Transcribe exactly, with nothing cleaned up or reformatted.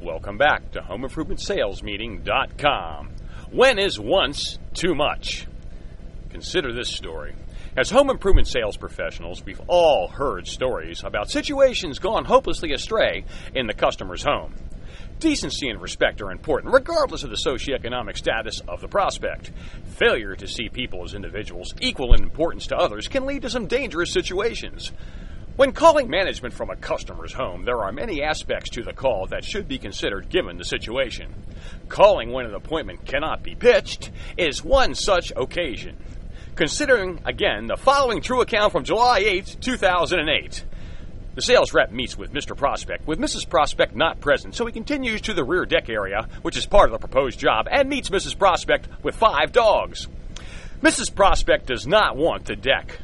Welcome back to home improvement sales meeting dot com. When is once too much? Consider this story. As home improvement sales professionals, we've all heard stories about situations gone hopelessly astray in the customer's home. Decency and respect are important, regardless of the socioeconomic status of the prospect. Failure to see people as individuals equal in importance to others can lead to some dangerous situations. When calling management from a customer's home, there are many aspects to the call that should be considered given the situation. Calling when an appointment cannot be pitched is one such occasion. Considering, again, the following true account from July eighth, two thousand eight. The sales rep meets with Mister Prospect, with Missus Prospect not present, so he continues to the rear deck area, which is part of the proposed job, and meets Missus Prospect with five dogs. Missus Prospect does not want the deck